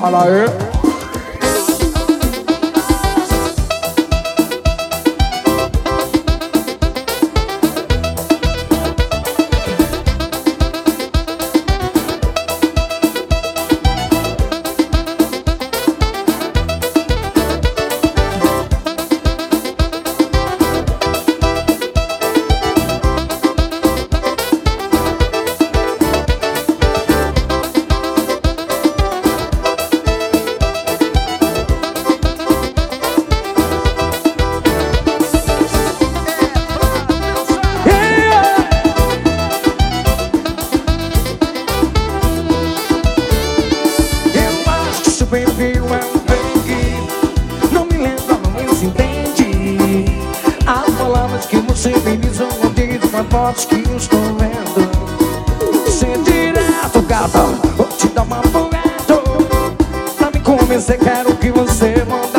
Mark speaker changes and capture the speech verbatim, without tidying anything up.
Speaker 1: Olha aí.
Speaker 2: Baby, well, baby, não me lembra, não me se entende. As palavras que você me diz são ouvidas, mas fotos que eu estou vendo. Ser direto, gata, vou te dar uma porrada. Pra me convencer, quero que você manda.